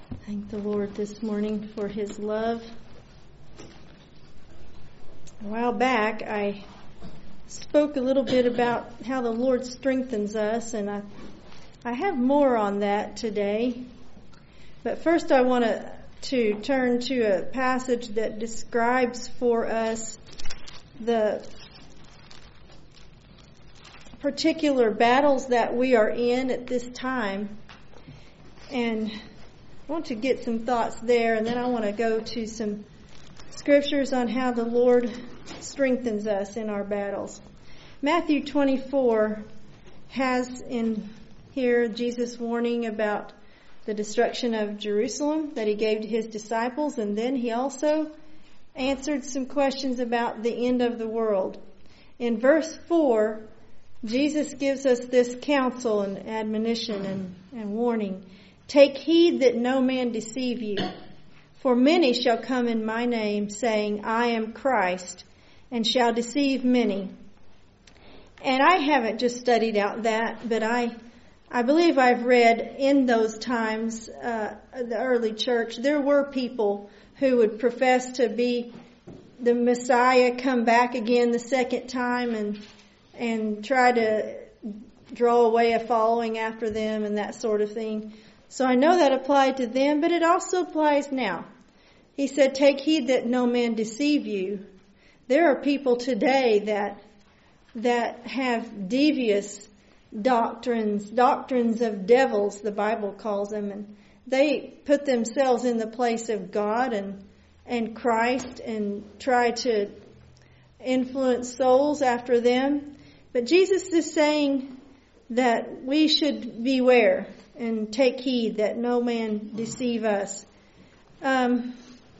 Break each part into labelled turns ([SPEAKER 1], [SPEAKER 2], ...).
[SPEAKER 1] Thank the Lord this morning for His love. A while back, I spoke a little bit about how the Lord strengthens us, and I have more on that today. But first I want to turn to a passage that describes for us the particular battles that we are in at this time. And I want to get some thoughts there, and then I want to go to some scriptures on how the Lord strengthens us in our battles. Matthew 24 has in here Jesus' warning about the destruction of Jerusalem that He gave to His disciples, and then He also answered some questions about the end of the world. In verse 4, Jesus gives us this counsel and admonition and warning. Take heed that no man deceive you, for many shall come in my name, saying, I am Christ, and shall deceive many. And I haven't just studied out that, but I believe I've read in those times, the early church, there were people who would profess to be the Messiah, come back again the second time and try to draw away a following after them and that sort of thing. So I know that applied to them, but it also applies now. He said, take heed that no man deceive you. There are people today that have devious doctrines of devils, the Bible calls them, and they put themselves in the place of God and Christ and try to influence souls after them. But Jesus is saying that we should beware and take heed that no man deceive us. Down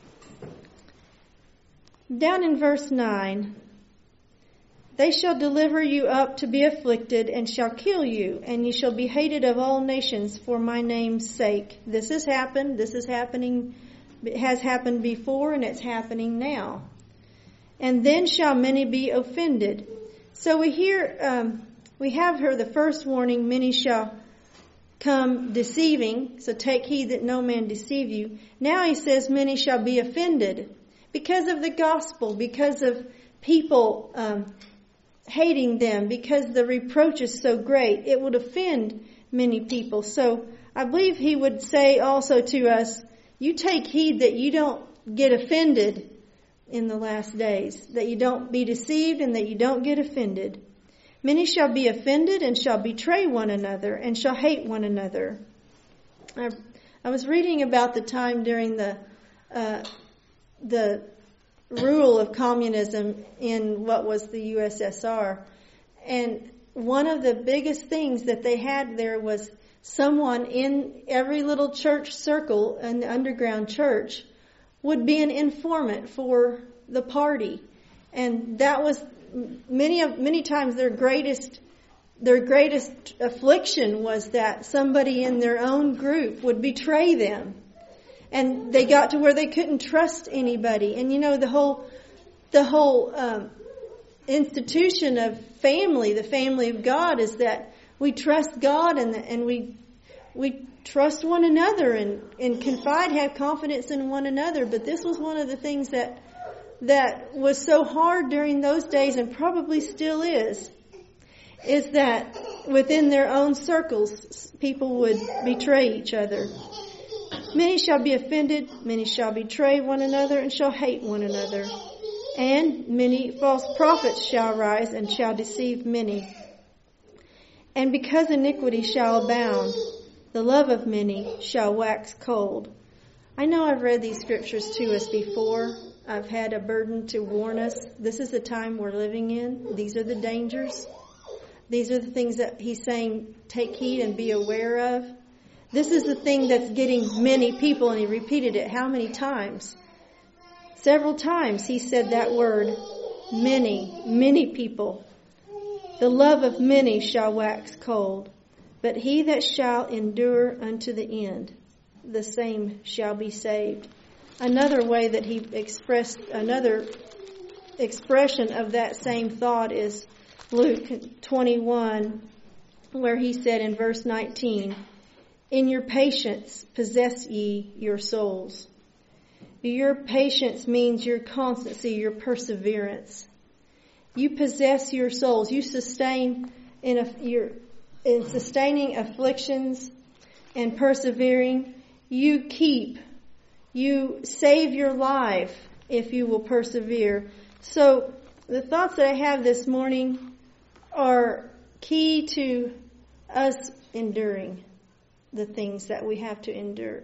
[SPEAKER 1] in verse 9, they shall deliver you up to be afflicted and shall kill you, and ye shall be hated of all nations for my name's sake. This has happened. This is happening. It has happened before, and it's happening now. And then shall many be offended. So we have here the first warning, many shall come deceiving, so take heed that no man deceive you. Now he says many shall be offended because of the gospel, because of people hating them, because the reproach is so great. It would offend many people. So I believe he would say also to us, you take heed that you don't get offended in the last days, that you don't be deceived and that you don't get offended. Many shall be offended and shall betray one another and shall hate one another. I was reading about the time during the rule of communism in what was the USSR. And one of the biggest things that they had there was someone in every little church circle, an underground church, would be an informant for the party. And that was many times their greatest affliction was that somebody in their own group would betray them. And they got to where they couldn't trust anybody. And you know, the whole institution of family, the family of God, is that we trust God and we trust one another and confide, have confidence in one another. But this was one of the things that was so hard during those days, and probably still is that within their own circles, people would betray each other. Many shall be offended, many shall betray one another, and shall hate one another. And many false prophets shall rise, and shall deceive many. And because iniquity shall abound, the love of many shall wax cold. I know I've read these scriptures to us before. I've had a burden to warn us. This is the time we're living in. These are the dangers. These are the things that he's saying, take heed and be aware of. This is the thing that's getting many people, and he repeated it how many times? Several times he said that word, many people. The love of many shall wax cold, but he that shall endure unto the end, the same shall be saved. Another way that he expressed, another expression of that same thought is Luke 21, where he said in verse 19, In your patience possess ye your souls. Your patience means your constancy, your perseverance. You possess your souls. You sustain in sustaining afflictions and persevering. You save your life if you will persevere. So the thoughts that I have this morning are key to us enduring the things that we have to endure.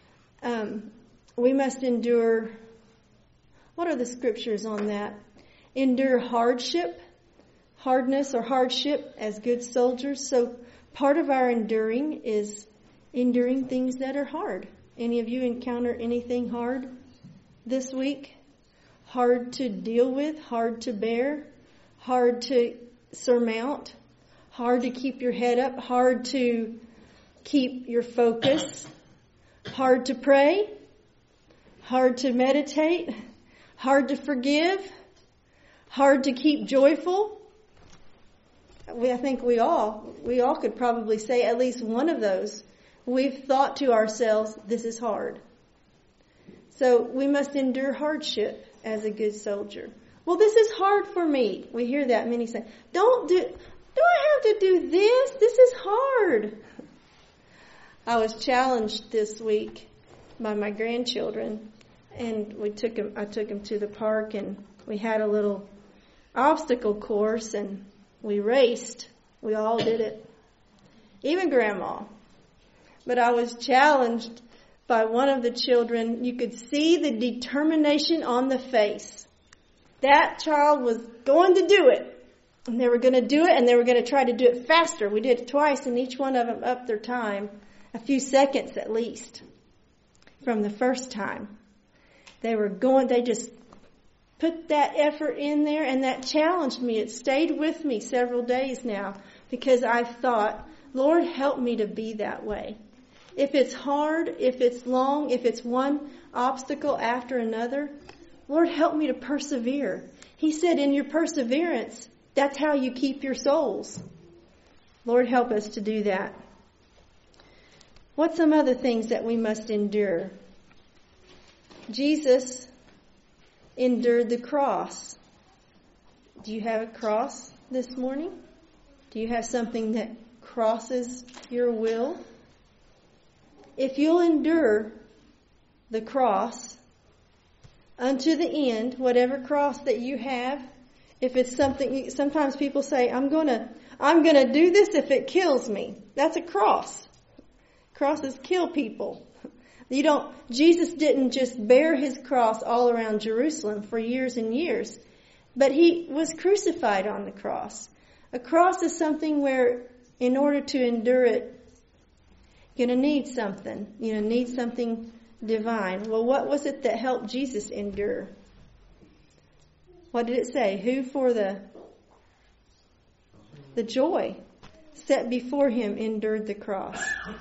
[SPEAKER 1] We must endure, what are the scriptures on that? Endure hardness or hardship as good soldiers. So part of our enduring is enduring things that are hard. Any of you encounter anything hard this week? Hard to deal with, hard to bear, hard to surmount, hard to keep your head up, hard to keep your focus, hard to pray, hard to meditate, hard to forgive, hard to keep joyful. I think we all could probably say at least one of those. We've thought to ourselves, this is hard. So we must endure hardship as a good soldier. Well, this is hard for me. We hear that many say, do I have to do this? This is hard. I was challenged this week by my grandchildren, and I took them to the park, and we had a little obstacle course, and we raced. We all did it, even Grandma. But I was challenged by one of the children. You could see the determination on the face. That child was going to do it. And they were going to do it, and they were going to try to do it faster. We did it twice, and each one of them upped their time a few seconds at least from the first time. They just put that effort in there, and that challenged me. It stayed with me several days now because I thought, Lord, help me to be that way. If it's hard, if it's long, if it's one obstacle after another, Lord, help me to persevere. He said in your perseverance, that's how you keep your souls. Lord, help us to do that. What's some other things that we must endure? Jesus endured the cross. Do you have a cross this morning? Do you have something that crosses your will? If you'll endure the cross unto the end, whatever cross that you have, if it's something, sometimes people say, I'm gonna do this if it kills me. That's a cross. Crosses kill people. Jesus didn't just bear his cross all around Jerusalem for years and years, but he was crucified on the cross. A cross is something where in order to endure it, you're going to need something. You're going to need something divine. Well, what was it that helped Jesus endure? What did it say? Who for the joy set before him endured the cross.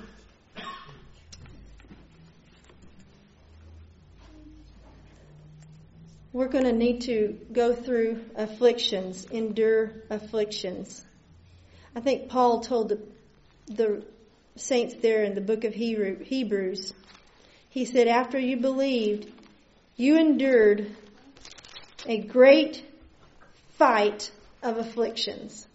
[SPEAKER 1] We're going to need to go through afflictions, endure afflictions. I think Paul told the saints there in the book of Hebrews, he said, after you believed, you endured a great fight of afflictions.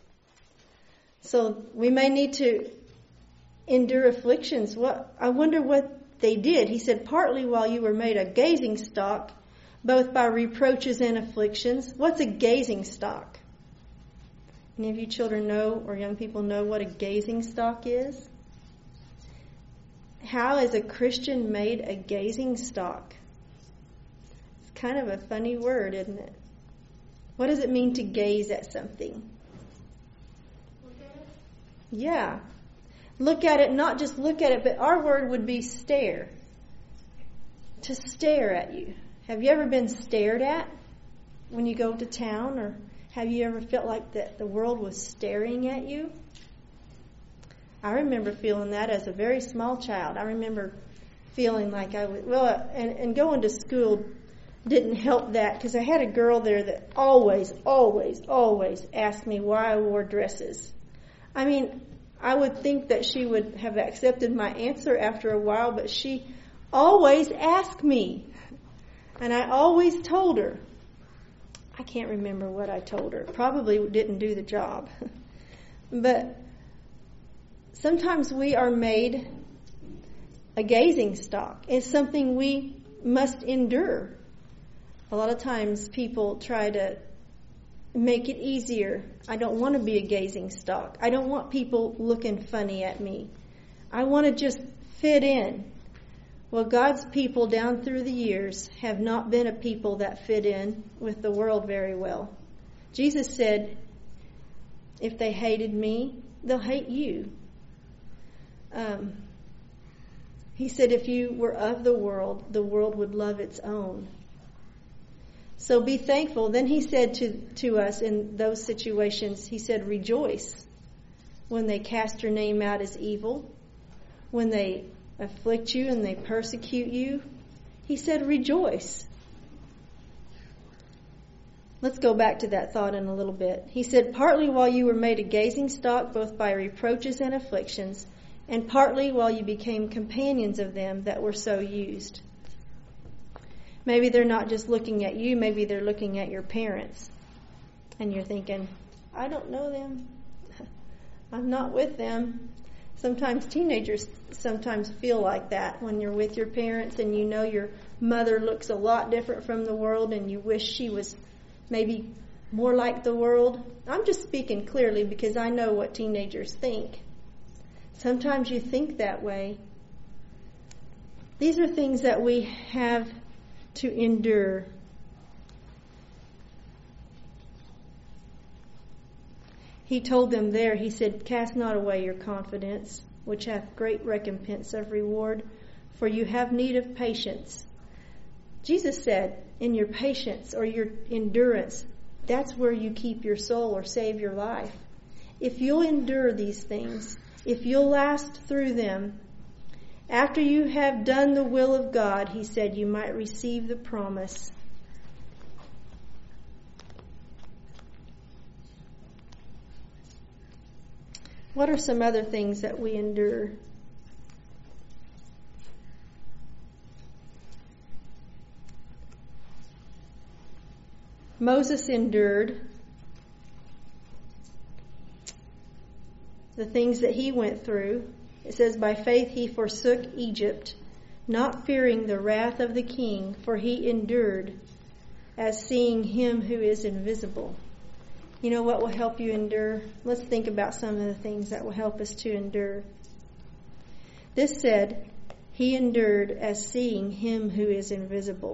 [SPEAKER 1] So we may need to endure afflictions. I wonder what they did. He said, partly while you were made a gazing stock, both by reproaches and afflictions. What's a gazing stock? Any of you children know or young people know what a gazing stock is? How is a Christian made a gazing stock? It's kind of a funny word, isn't it? What does it mean to gaze at something?
[SPEAKER 2] Look at it.
[SPEAKER 1] Yeah. Look at it, not just look at it, but our word would be stare. To stare at you. Have you ever been stared at when you go to town? Or have you ever felt like that the world was staring at you? I remember feeling that as a very small child. I remember feeling like I was, and going to school didn't help that because I had a girl there that always asked me why I wore dresses. I mean, I would think that she would have accepted my answer after a while, but she always asked me. And I always told her. I can't remember what I told her. Probably didn't do the job. But sometimes we are made a gazing stock. It's something we must endure. A lot of times people try to make it easier. I don't want to be a gazing stock. I don't want people looking funny at me. I want to just fit in. Well, God's people down through the years have not been a people that fit in with the world very well. Jesus said, if they hated me, they'll hate you. He said if you were of the world would love its own. So be thankful. Then he said to us in those situations, he said, rejoice when they cast your name out as evil, when they afflict you and they persecute you. He said, rejoice. Let's go back to that thought in a little bit. He said, partly while you were made a gazing stock, both by reproaches and afflictions, and partly while you became companions of them that were so used. Maybe they're not just looking at you, maybe they're looking at your parents. And you're thinking, I don't know them. I'm not with them. Sometimes teenagers sometimes feel like that when you're with your parents and you know your mother looks a lot different from the world and you wish she was maybe more like the world. I'm just speaking clearly because I know what teenagers think. Sometimes you think that way. These are things that we have to endure. He told them there, he said, cast not away your confidence, which hath great recompense of reward, for you have need of patience. Jesus said, in your patience or your endurance, that's where you keep your soul or save your life. If you'll endure these things, if you'll last through them, after you have done the will of God, he said, you might receive the promise. What are some other things that we endure? Moses endured the things that he went through. It says, by faith he forsook Egypt, not fearing the wrath of the king, for he endured as seeing him who is invisible. You know what will help you endure? Let's think about some of the things that will help us to endure. This said, he endured as seeing him who is invisible.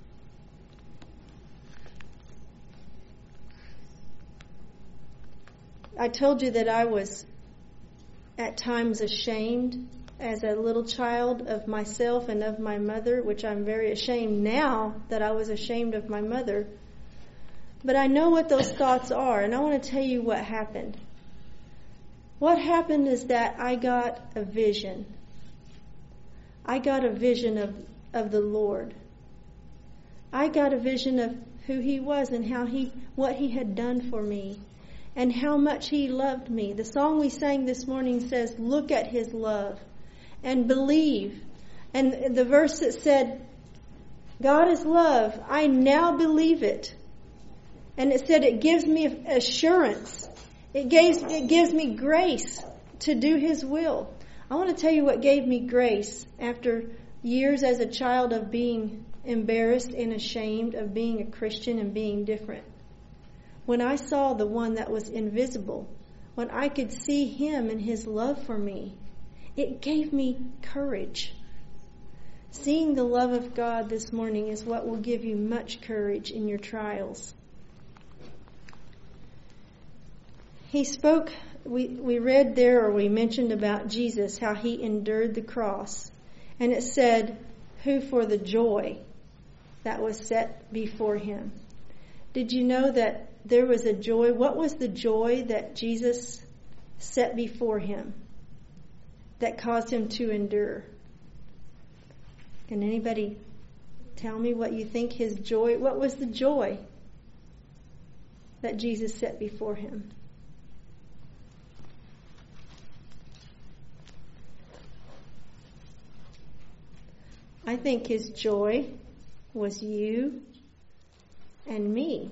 [SPEAKER 1] I told you that I was at times ashamed as a little child of myself and of my mother, which I'm very ashamed now that I was ashamed of my mother. But I know what those thoughts are, and I want to tell you what happened. What happened is that I got a vision. I got a vision of the Lord. I got a vision of who he was and what he had done for me. And how much he loved me. The song we sang this morning says, look at his love and believe. And the verse that said, God is love, I now believe it. And it said it gives me assurance. It gives me grace to do his will. I want to tell you what gave me grace after years as a child of being embarrassed and ashamed of being a Christian and being different. When I saw the one that was invisible, when I could see him and his love for me, it gave me courage. Seeing the love of God this morning is what will give you much courage in your trials. He spoke, we read there, or we mentioned about Jesus, how he endured the cross. And it said, who for the joy that was set before him. Did you know that there was a joy? What was the joy that Jesus set before him that caused him to endure? Can anybody tell me what you think his joy, what was the joy that Jesus set before him? I think his joy was you and me.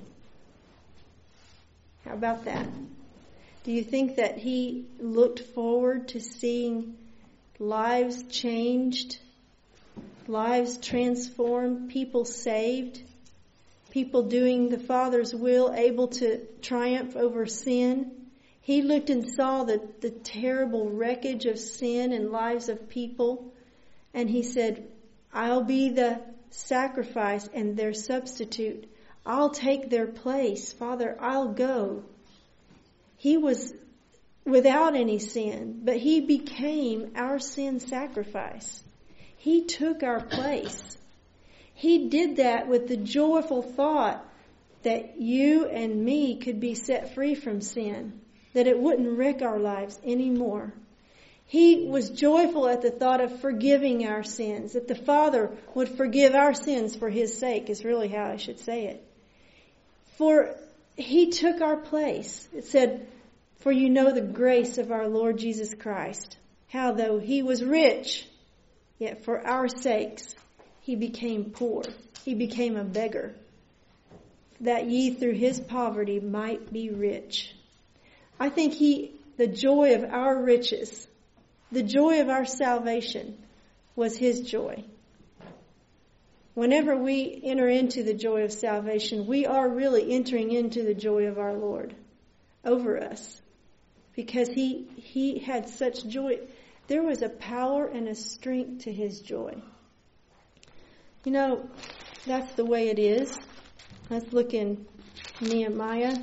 [SPEAKER 1] How about that? Do you think that he looked forward to seeing lives changed, lives transformed, people saved, people doing the Father's will, able to triumph over sin? He looked and saw the terrible wreckage of sin and lives of people, and he said, I'll be the sacrifice and their substitute. I'll take their place. Father, I'll go. He was without any sin, but he became our sin sacrifice. He took our place. He did that with the joyful thought that you and me could be set free from sin, that it wouldn't wreck our lives anymore. He was joyful at the thought of forgiving our sins, that the Father would forgive our sins for his sake, is really how I should say it. For he took our place. It said, for you know the grace of our Lord Jesus Christ, how though he was rich, yet for our sakes he became poor. He became a beggar, that ye through his poverty might be rich. I think the joy of our riches, the joy of our salvation was his joy. Whenever we enter into the joy of salvation, we are really entering into the joy of our Lord over us. Because he had such joy. There was a power and a strength to his joy. You know, that's the way it is. Let's look in Nehemiah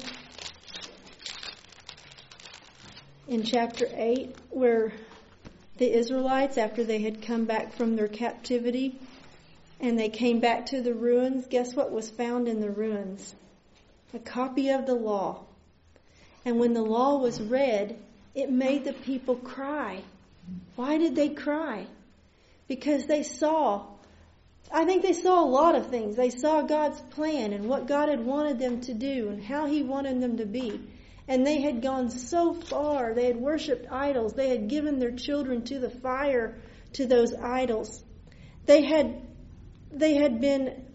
[SPEAKER 1] in chapter 8, where the Israelites, after they had come back from their captivity and they came back to the ruins, guess what was found in the ruins? A copy of the law. And when the law was read, it made the people cry. Why did they cry? Because they saw, I think they saw a lot of things. They saw God's plan and what God had wanted them to do and how he wanted them to be. And they had gone so far. They had worshipped idols. They had given their children to the fire to those idols. They had been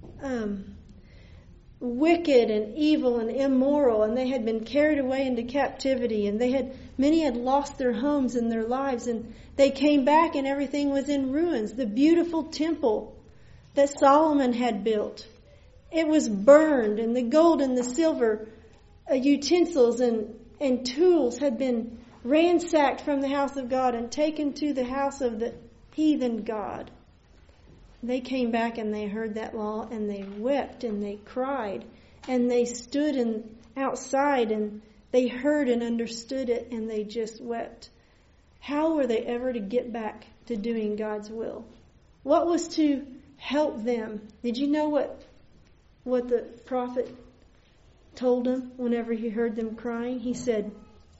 [SPEAKER 1] wicked and evil and immoral, and they had been carried away into captivity, and many had lost their homes and their lives, and they came back and everything was in ruins. The beautiful temple that Solomon had built, it was burned, and the gold and the silver utensils and tools had been ransacked from the house of God and taken to the house of the heathen god. They came back and they heard that law and they wept and they cried and they stood outside and they heard and understood it and they just wept. How were they ever to get back to doing God's will? What was to help them? Did you know what the prophet told them whenever he heard them crying? He said,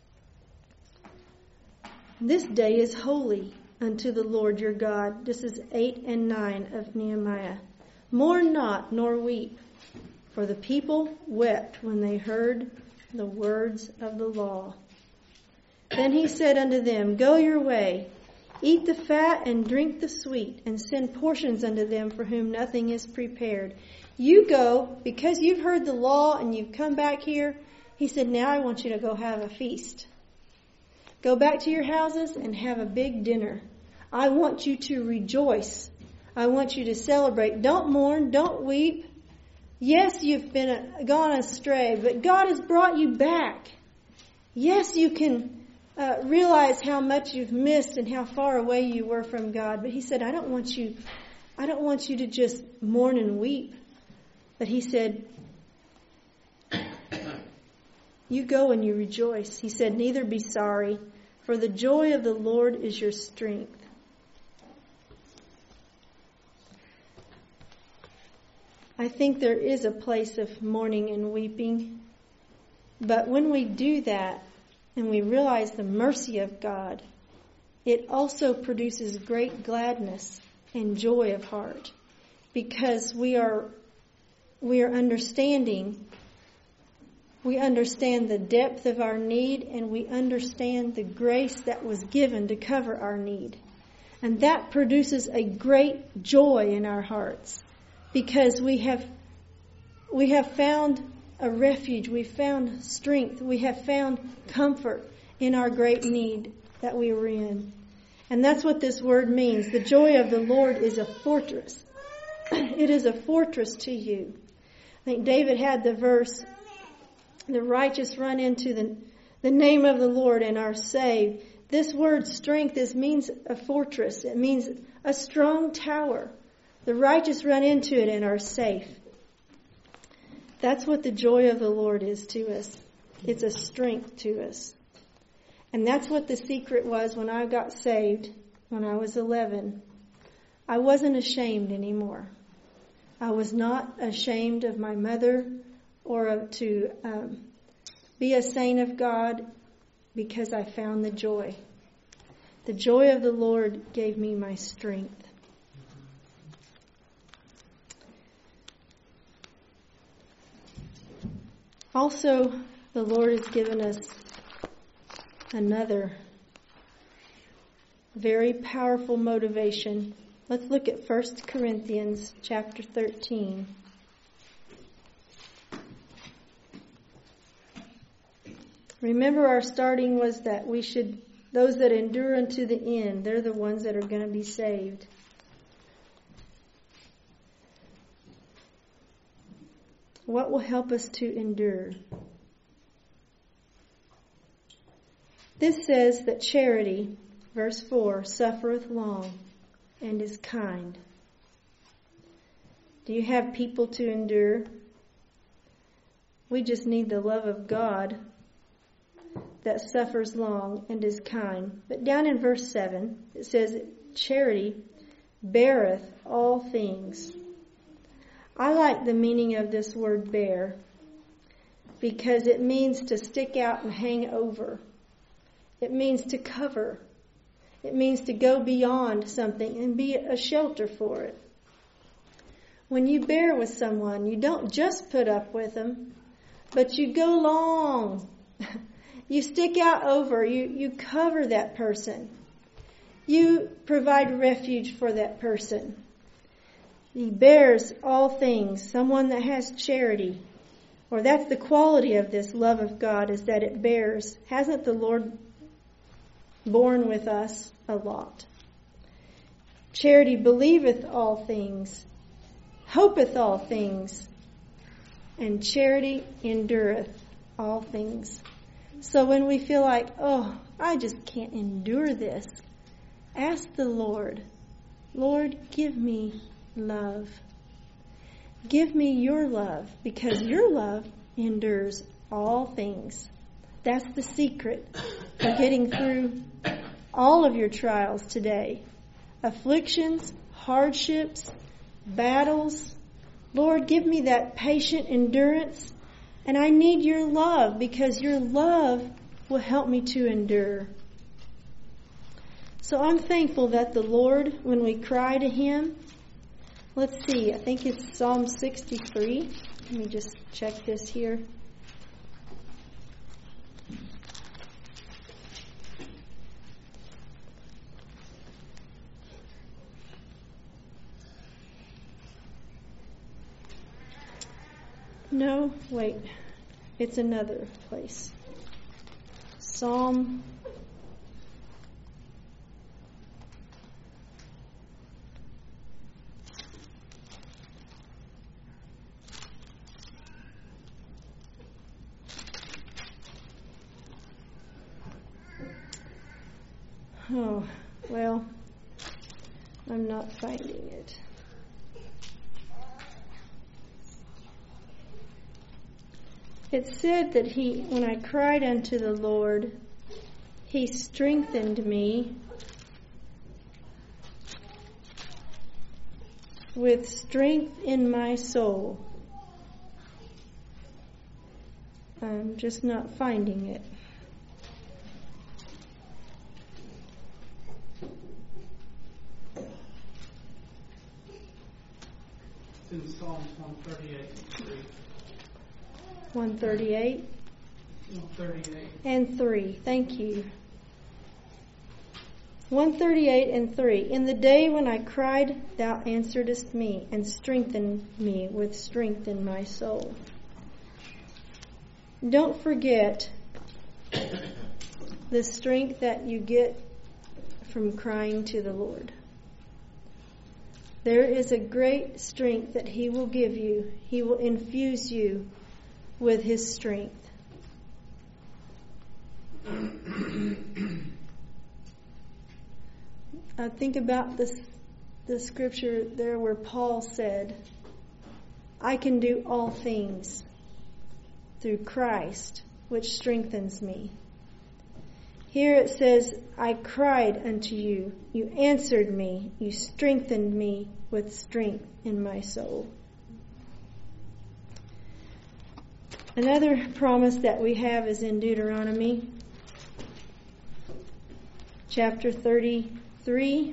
[SPEAKER 1] "This day is holy unto the Lord your God." This is 8 and 9 of Nehemiah. "Mourn not, nor weep, for the people wept when they heard the words of the law. Then he said unto them, Go your way, eat the fat and drink the sweet, and send portions unto them for whom nothing is prepared. You go, because you've heard the law and you've come back here." He said, "Now I want you to go have a feast. Go back to your houses and have a big dinner. I want you to rejoice. I want you to celebrate. Don't mourn. Don't weep. Yes, you've been gone astray, but God has brought you back. Yes, you can realize how much you've missed and how far away you were from God. But he said, I don't want you to just mourn and weep. But he said, you go and you rejoice. He said, neither be sorry, for the joy of the Lord is your strength." I think there is a place of mourning and weeping. But when we do that and we realize the mercy of God, it also produces great gladness and joy of heart, because we are understanding. We understand the depth of our need, and we understand the grace that was given to cover our need. And that produces a great joy in our hearts because we have found a refuge. We've found strength. We have found comfort in our great need that we were in. And that's what this word means. The joy of the Lord is a fortress. It is a fortress to you. I think David had the verse, the righteous run into the name of the Lord and are saved. This word strength means a fortress. It means a strong tower. The righteous run into it and are safe. That's what the joy of the Lord is to us. It's a strength to us. And that's what the secret was when I got saved when I was 11. I wasn't ashamed anymore. I was not ashamed of my mother or to be a saint of God because I found the joy. The joy of the Lord gave me my strength. Also, the Lord has given us another very powerful motivation. Let's look at 1 Corinthians chapter 13. Remember, our starting was that those that endure unto the end, they're the ones that are going to be saved. What will help us to endure? This says that charity, verse 4, suffereth long and is kind. Do you have people to endure? We just need the love of God that suffers long and is kind. But down in verse 7, it says, charity beareth all things. I like the meaning of this word bear because it means to stick out and hang over. It means to cover. It means to go beyond something and be a shelter for it. When you bear with someone, you don't just put up with them, but you go long. You stick out over. You cover that person. You provide refuge for that person. He bears all things. Someone that has charity, or that's the quality of this love of God, is that it bears. Hasn't the Lord borne with us a lot? Charity believeth all things, hopeth all things, and charity endureth all things. So when we feel like, oh, I just can't endure this, ask the Lord, Lord, give me love. Give me your love, because your love endures all things. That's the secret of getting through all of your trials today. Afflictions, hardships, battles. Lord, give me that patient endurance. And I need your love, because your love will help me to endure. So I'm thankful that the Lord, when we cry to Him, let's see, I think it's Psalm 63. Let me just check this here. No, wait. It's another place. Psalm. Oh, well, I'm not finding it. It said that when I cried unto the Lord, He strengthened me with strength in my soul. I'm just not finding it.
[SPEAKER 3] It's in Psalms 138.
[SPEAKER 1] 138
[SPEAKER 3] 138.
[SPEAKER 1] and 3. Thank you. 138:3. In the day when I cried, thou answeredst me, and strengthened me with strength in my soul. Don't forget the strength that you get from crying to the Lord. There is a great strength that He will give you. He will infuse you with His strength. I think about the scripture there where Paul said, I can do all things through Christ, which strengthens me. Here it says, I cried unto you, you answered me, you strengthened me with strength in my soul. Another promise that we have is in Deuteronomy chapter 33,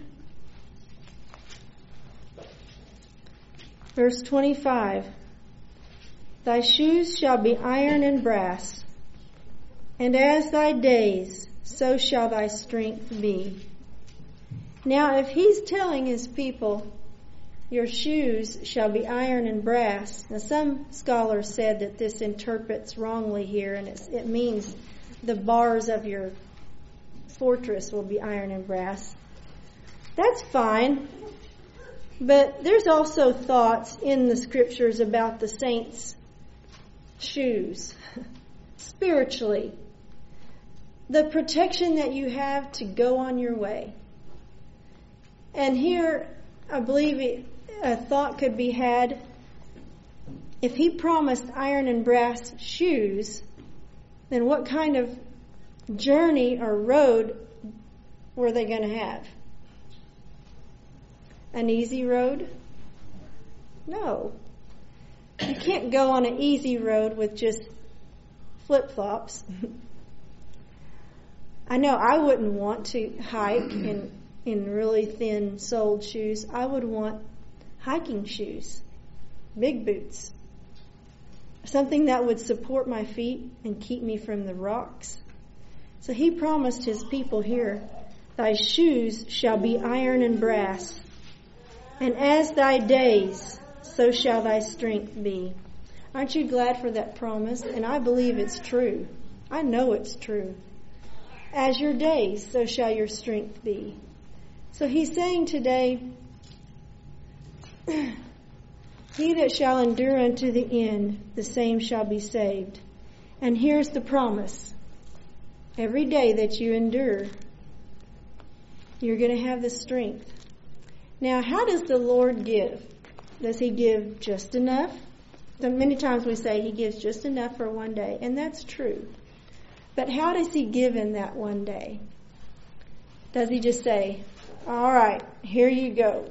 [SPEAKER 1] verse 25. Thy shoes shall be iron and brass, and as thy days, so shall thy strength be. Now, if He's telling His people, your shoes shall be iron and brass. Now, some scholars said that this interprets wrongly here, and it means the bars of your fortress will be iron and brass. That's fine. But there's also thoughts in the scriptures about the saints' shoes. Spiritually. The protection that you have to go on your way. And here, I believe a thought could be had. If He promised iron and brass shoes, then what kind of journey or road were they going to have? An easy road? No. You can't go on an easy road with just flip-flops. I know I wouldn't want to hike in really thin-soled shoes. I would want hiking shoes, big boots, something that would support my feet and keep me from the rocks. So He promised His people here, thy shoes shall be iron and brass, and as thy days, so shall thy strength be. Aren't you glad for that promise? And I believe it's true. I know it's true. As your days, so shall your strength be. So He's saying today, he that shall endure unto the end, the same shall be saved. And here's the promise. Every day that you endure, you're going to have the strength. Now, how does the Lord give? Does He give just enough? So many times we say He gives just enough for one day, and that's true. But how does He give in that one day? Does He just say, all right, here you go.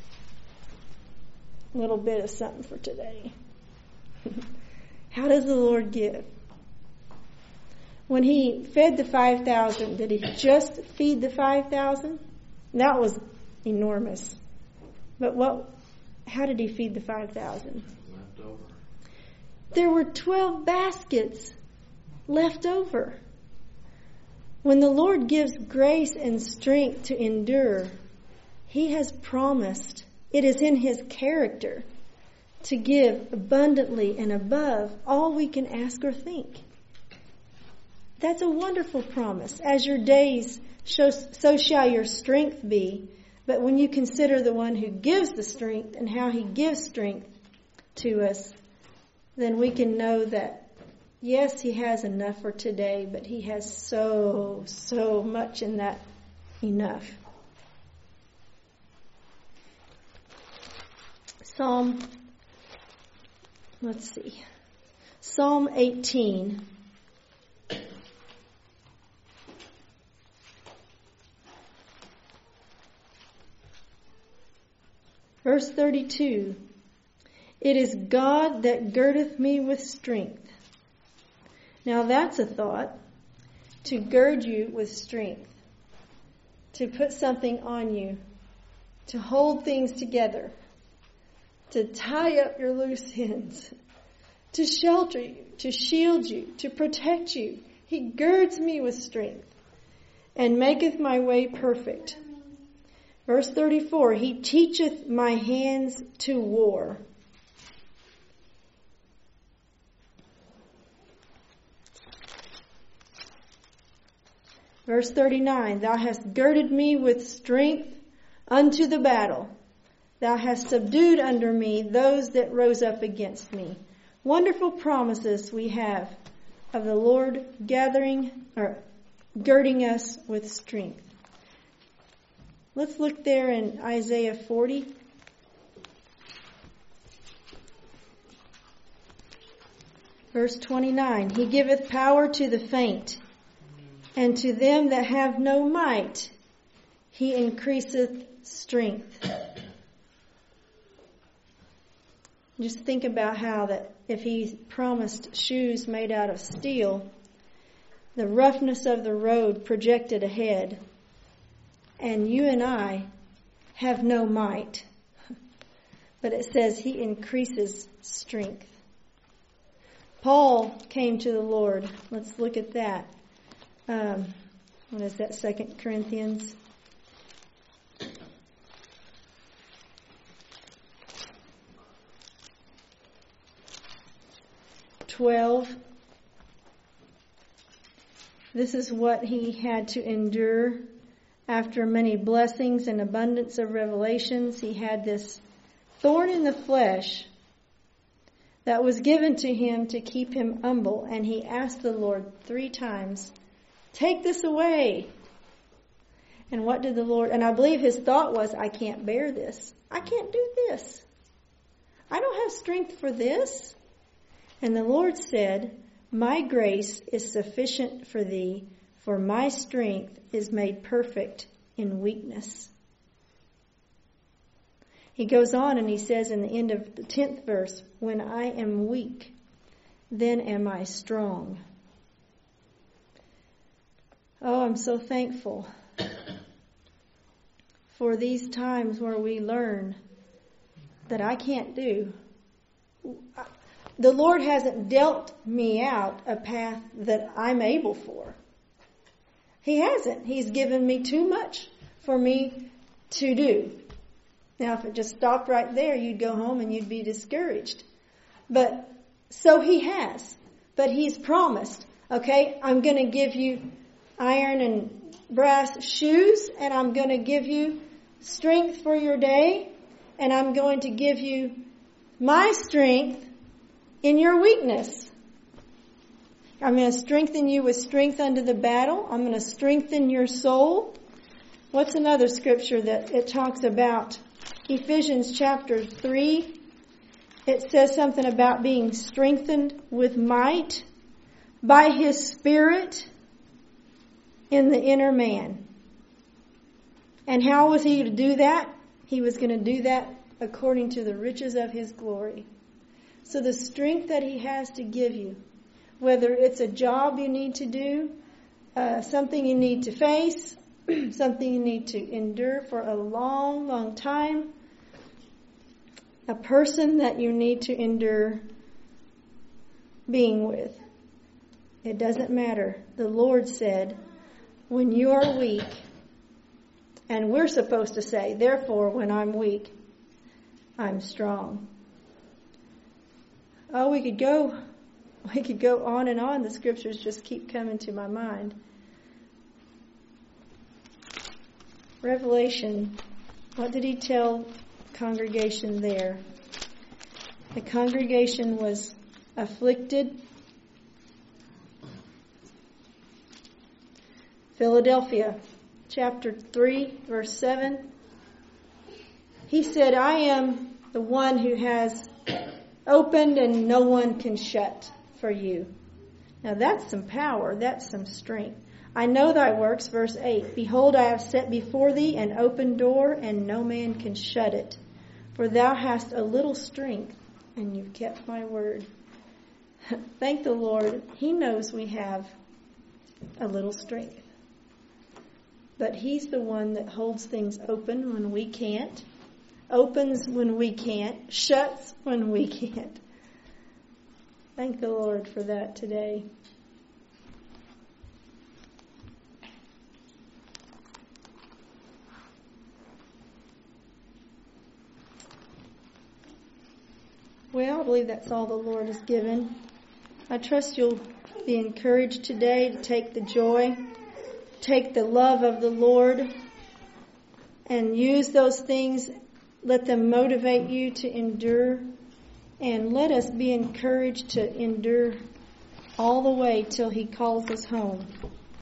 [SPEAKER 1] A little bit of something for today. How does the Lord give? When He fed the 5,000, did He just feed the 5,000? That was enormous. But how did He feed the 5,000?
[SPEAKER 4] Left over.
[SPEAKER 1] There were 12 baskets left over. When the Lord gives grace and strength to endure, He has promised, it is in His character, to give abundantly and above all we can ask or think. That's a wonderful promise. As your days, so shall your strength be. But when you consider the one who gives the strength and how He gives strength to us, then we can know that, yes, He has enough for today, but He has so much in that enough. Psalm 18. Verse 32. It is God that girdeth me with strength. Now that's a thought. To gird you with strength. To put something on you. To hold things together. To tie up your loose ends. To shelter you. To shield you. To protect you. He girds me with strength. and maketh my way perfect. Verse 34, He teacheth my hands to war. Verse 39, Thou hast girded me with strength unto the battle. Thou hast subdued under me those that rose up against me. Wonderful promises we have of the Lord girding us with strength. Let's look there in Isaiah 40. Verse 29, He giveth power to the faint, and to them that have no might, He increaseth strength. Just think about how that if He promised shoes made out of steel, the roughness of the road projected ahead, and you and I have no might. But it says He increases strength. Paul came to the Lord. Let's look at that. What is that, 2 Corinthians? This is what he had to endure after many blessings and abundance of revelations. He had this thorn in the flesh that was given to him to keep him humble, and he asked the Lord 3 times, take this away. And what did the Lord, and I believe his thought was, I can't bear this. I can't do this. I don't have strength for this. And the Lord said, my grace is sufficient for thee, for my strength is made perfect in weakness. He goes on and he says in the end of the 10th verse, when I am weak, then am I strong. Oh, I'm so thankful for these times where we learn that I can't do. The Lord hasn't dealt me out a path that I'm able for. He hasn't. He's given me too much for me to do. Now, if it just stopped right there, you'd go home and you'd be discouraged. But, so He has. But He's promised, okay, I'm going to give you iron and brass shoes, and I'm going to give you strength for your day, and I'm going to give you my strength in your weakness. I'm going to strengthen you with strength unto the battle. I'm going to strengthen your soul. What's another scripture that it talks about? Ephesians chapter 3. It says something about being strengthened with might by His Spirit in the inner man. And how was He to do that? He was going to do that according to the riches of His glory. So the strength that He has to give you, whether it's a job you need to do, something you need to face, something you need to endure for a long, long time, a person that you need to endure being with. It doesn't matter. The Lord said, when you are weak, and we're supposed to say, therefore, when I'm weak, I'm strong. Oh, we could go on and on. The scriptures just keep coming to my mind. Revelation, what did He tell the congregation there? The congregation was afflicted. Philadelphia, chapter 3, verse 7. He said, I am the one who has opened and no one can shut for you. Now that's some power. That's some strength. I know thy works, verse 8. Behold, I have set before thee an open door, and no man can shut it. For thou hast a little strength, and you've kept my word. Thank the Lord. He knows we have a little strength. But He's the one that holds things open when we can't, opens when we can't, shuts when we can't. Thank the Lord for that today. Well, I believe that's all the Lord has given. I trust you'll be encouraged today to take the joy, take the love of the Lord, and use those things. Let them motivate you to endure. And let us be encouraged to endure all the way till He calls us home.